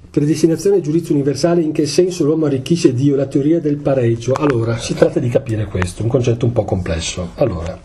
predestinazione e giudizio universale, in che senso l'uomo arricchisce Dio, la teoria del pareggio. Allora, si tratta di capire questo, un concetto un po' complesso. Allora,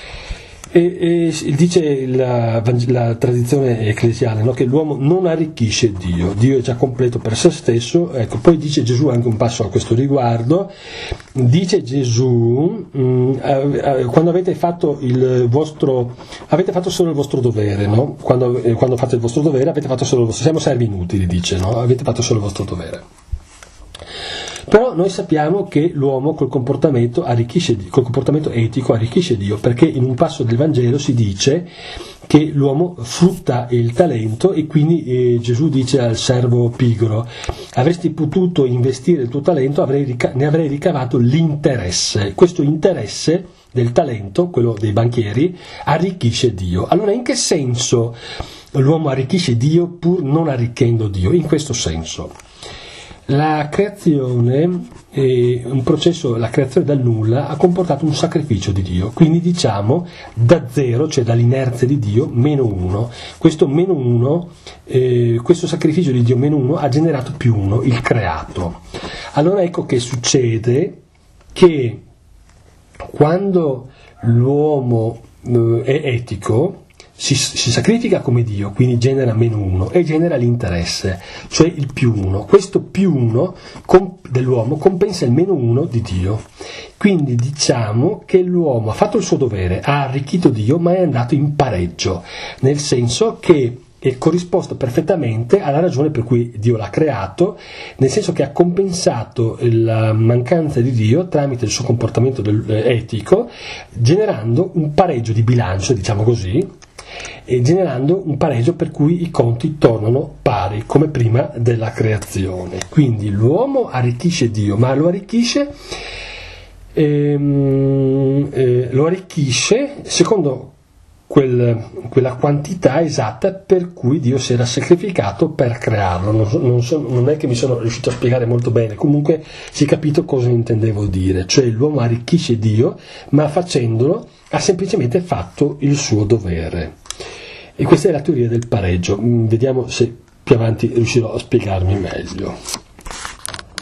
dice la tradizione ecclesiale, no, che l'uomo non arricchisce Dio, Dio è già completo per se stesso. Ecco, poi dice Gesù anche un passo a questo riguardo, dice Gesù, quando avete fatto solo il vostro dovere, no? Quando fate il vostro dovere avete fatto solo il vostro, siamo servi inutili, dice, no? Avete fatto solo il vostro dovere. Però noi sappiamo che l'uomo col comportamento etico arricchisce Dio, perché in un passo del Vangelo si dice che l'uomo frutta il talento, e quindi Gesù dice al servo pigro: avresti potuto investire il tuo talento, ne avrei ricavato l'interesse. Questo interesse del talento, quello dei banchieri, arricchisce Dio. Allora, in che senso l'uomo arricchisce Dio pur non arricchendo Dio? In questo senso. La creazione è un processo, la creazione dal nulla ha comportato un sacrificio di Dio, quindi diciamo da zero, cioè dall'inerzia di Dio, meno uno. Questo meno uno, questo sacrificio di Dio meno uno ha generato più uno, il creato. Allora ecco che succede che quando l'uomo è etico, si sacrifica come Dio, quindi genera meno uno e genera l'interesse, cioè il più uno. Questo più uno dell'uomo compensa il meno uno di Dio. Quindi diciamo che l'uomo ha fatto il suo dovere, ha arricchito Dio, ma è andato in pareggio, nel senso che è corrisposto perfettamente alla ragione per cui Dio l'ha creato, nel senso che ha compensato la mancanza di Dio tramite il suo comportamento etico, generando un pareggio di bilancio, diciamo così, e generando un pareggio per cui i conti tornano pari come prima della creazione. Quindi l'uomo arricchisce Dio, ma lo arricchisce secondo quella quantità esatta per cui Dio si era sacrificato per crearlo. Non è che mi sono riuscito a spiegare molto bene, comunque si è capito cosa intendevo dire, cioè l'uomo arricchisce Dio, ma facendolo ha semplicemente fatto il suo dovere. E questa è la teoria del pareggio. Vediamo se più avanti riuscirò a spiegarmi meglio.